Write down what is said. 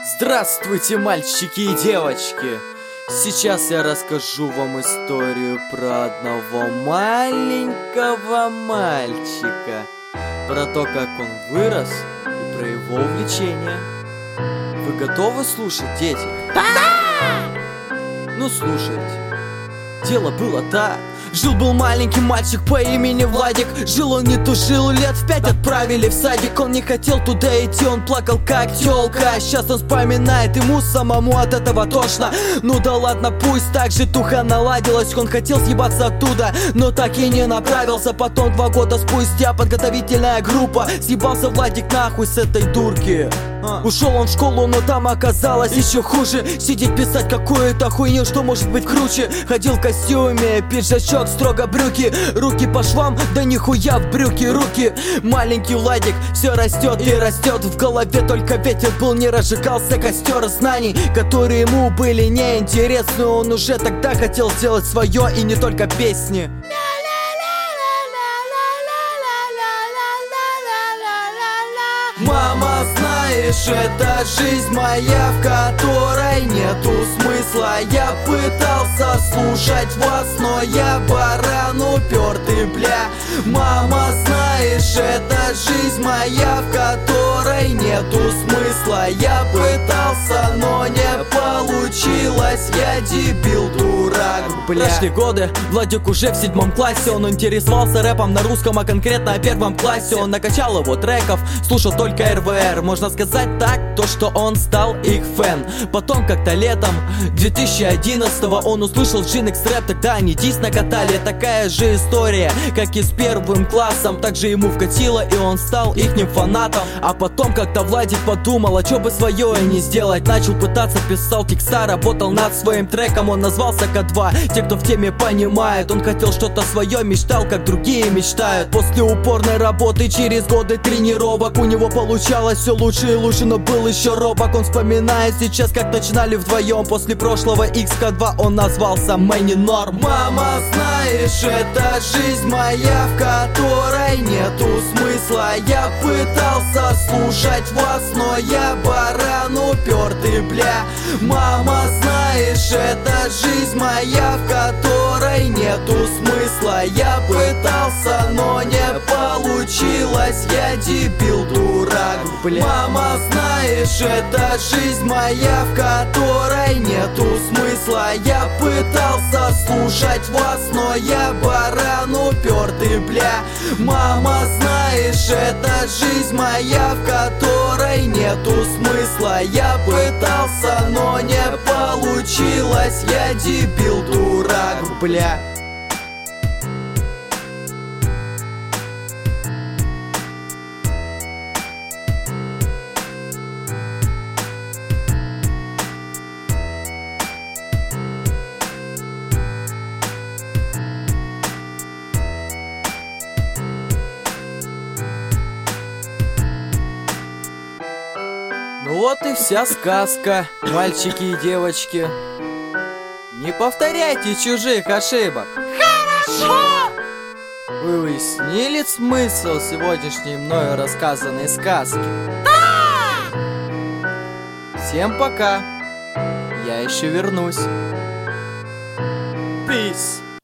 Здравствуйте, мальчики и девочки! Сейчас я расскажу вам историю про одного маленького мальчика, про то, как он вырос и про его увлечения. Вы готовы слушать, дети? Да! Ну слушайте. Дело было так. Жил-был маленький мальчик по имени Владик. Жил он не тужил, лет в 5 отправили в садик. Он не хотел туда идти, он плакал как тёлка. Сейчас он вспоминает, ему самому от этого тошно. Ну да ладно, пусть так же туха наладилась. Он хотел съебаться оттуда, но так и не направился. Потом 2 года спустя подготовительная группа. Съебался Владик нахуй с этой дурки. Ушел он в школу, но там оказалось еще хуже. Сидеть писать какую-то хуйню, что может быть круче. Ходил в костюме, пиджачок, строго брюки. Руки по швам, да нихуя в брюки руки. Маленький Владик все растет и растет. В голове только ветер был, не разжигался костер знаний, которые ему были неинтересны. Он уже тогда хотел сделать свое и не только песни. Мама, знаешь, это жизнь моя, в которой нету смысла. Я пытался слушать вас, но я баран упертый, бля. Мама, знаешь, это жизнь моя, в которой нету смысла. Я пытался, но не получилось, я дебил, дурак, бля. Прошли годы, Владик уже в 7 классе. Он интересовался рэпом на русском, а конкретно о 1 классе. Он накачал его треков, слушал только РВР. Можно сказать так, то что он стал их фэн. Потом как-то летом 2011-го он услышал Джинекс рэп. Тогда они дис накатали. Такая же история, как и с 1 классом. Также ему вкатило, и он стал ихним фанатом. А потом как-то Владик подумал, а чё бы свое и не сделать. Начал пытаться, писал текста, работал над своим треком. Он назвался К2, те, кто в теме понимает. Он хотел что-то свое, мечтал, как другие мечтают. После упорной работы, через годы тренировок, у него получалось все лучше и лучше, но был еще робок. Он вспоминает сейчас, как начинали вдвоем. После прошлого XK2 он назвался Мэнни Норм. Мама, знаешь, это жизнь моя, в которой нету смысла. Я пытался слушать вас, но я баран упертый, бля. Мама, знаешь, это жизнь моя, в которой нету смысла. Я пытался, но не получилось, я дебил, дурак, бля. Мама, знаешь, это жизнь моя, в которой нету смысла. Я пытался слушать вас, но я баран упертый, бля. Мама, знаешь, это жизнь моя, в которой нету смысла. Я пытался, но не получилось, я дебил, дурак, бля. Ну вот и вся сказка, мальчики и девочки. Не повторяйте чужих ошибок. Хорошо! Вы уяснили смысл сегодняшней мною рассказанной сказки? Да! Всем пока. Я еще вернусь. Peace.